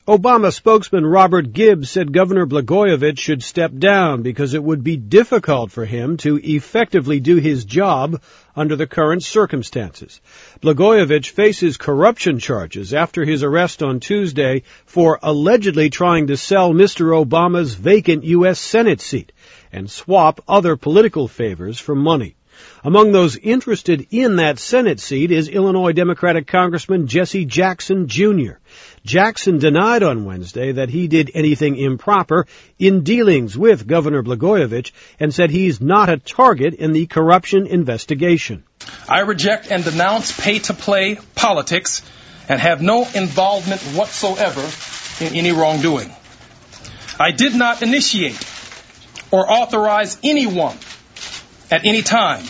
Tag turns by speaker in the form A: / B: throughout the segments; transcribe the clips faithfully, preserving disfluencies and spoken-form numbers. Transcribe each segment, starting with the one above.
A: Obama spokesman Robert Gibbs said Governor Blagojevich should step down because it would be difficult for him to effectively do his job under the current circumstances. Blagojevich faces corruption charges after his arrest on Tuesday for allegedly trying to sell Mister Obama's vacant U S Senate seat and swap other political favors for money. Among those interested in that Senate seat is Illinois Democratic Congressman Jesse Jackson, Junior Jackson denied on Wednesday that he did anything improper in dealings with Governor Blagojevich and said he's not a target in the corruption investigation.
B: I reject and denounce pay-to-play politics and have no involvement whatsoever in any wrongdoing. I did not initiate or authorize anyone at any time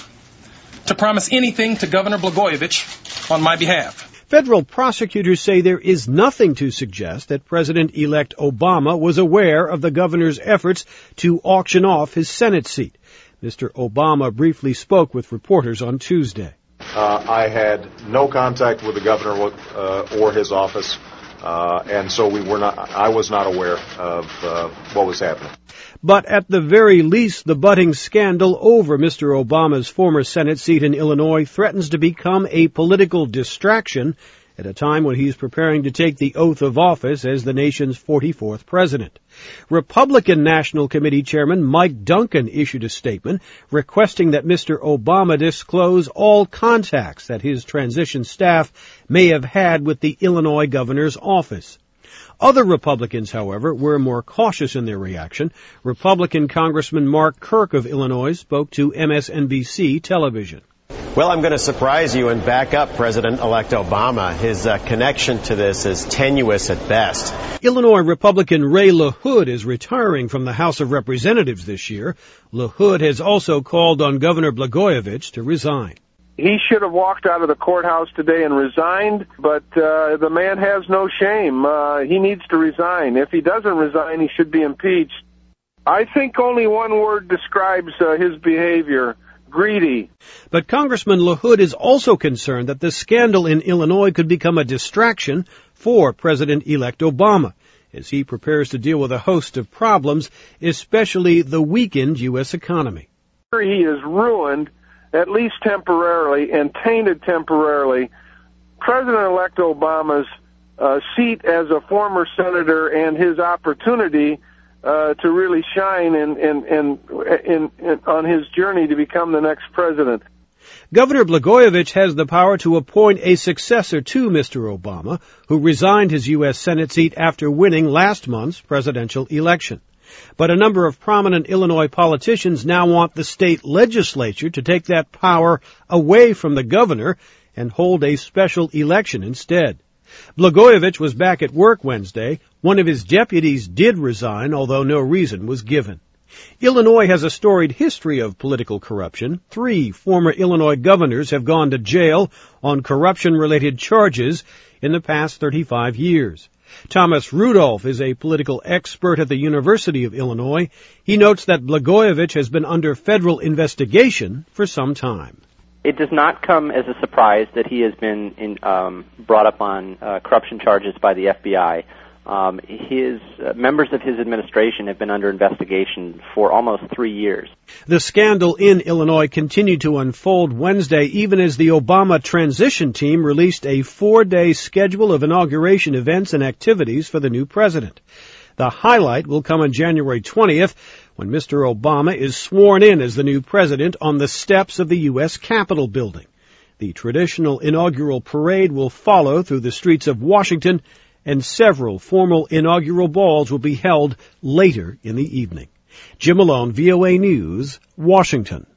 B: to promise anything to Governor Blagojevich on my behalf.
A: Federal prosecutors say there is nothing to suggest that President-elect Obama was aware of the governor's efforts to auction off his Senate seat. Mister Obama briefly spoke with reporters on Tuesday.
C: Uh, I had no contact with the governor uh, or his office, uh, and so we were not. I was not aware of uh, what was happening.
A: But at the very least, the budding scandal over Mister Obama's former Senate seat in Illinois threatens to become a political distraction at a time when he's preparing to take the oath of office as the nation's forty-fourth president. Republican National Committee Chairman Mike Duncan issued a statement requesting that Mister Obama disclose all contacts that his transition staff may have had with the Illinois governor's office. Other Republicans, however, were more cautious in their reaction. Republican Congressman Mark Kirk of Illinois spoke to M S N B C television.
D: Well, I'm going to surprise you and back up President-elect Obama. His uh, connection to this is tenuous at best.
A: Illinois Republican Ray LaHood is retiring from the House of Representatives this year. LaHood has also called on Governor Blagojevich to resign.
E: He should have walked out of the courthouse today and resigned, but uh, the man has no shame. Uh, he needs to resign. If he doesn't resign, he should be impeached. I think only one word describes uh, his behavior: greedy.
A: But Congressman LaHood is also concerned that the scandal in Illinois could become a distraction for President-elect Obama as he prepares to deal with a host of problems, especially the weakened U S economy.
E: He is ruined, at least temporarily, and tainted temporarily, President-elect Obama's uh, seat as a former senator and his opportunity uh, to really shine in, in, in, in, in, on his journey to become the next president.
A: Governor Blagojevich has the power to appoint a successor to Mister Obama, who resigned his U S Senate seat after winning last month's presidential election. But a number of prominent Illinois politicians now want the state legislature to take that power away from the governor and hold a special election instead. Blagojevich was back at work Wednesday. One of his deputies did resign, although no reason was given. Illinois has a storied history of political corruption. Three former Illinois governors have gone to jail on corruption-related charges in the past thirty-five years. Thomas Rudolph is a political expert at the University of Illinois. He notes that Blagojevich has been under federal investigation for some time.
F: It does not come as a surprise that he has been in, um, brought up on uh, corruption charges by the F B I. Um, his uh, members of his administration have been under investigation for almost three years.
A: The scandal in Illinois continued to unfold Wednesday, even as the Obama transition team released a four-day schedule of inauguration events and activities for the new president. The highlight will come on January twentieth, when Mister Obama is sworn in as the new president on the steps of the U S Capitol building. The traditional inaugural parade will follow through the streets of Washington, and several formal inaugural balls will be held later in the evening. Jim Malone, V O A News, Washington.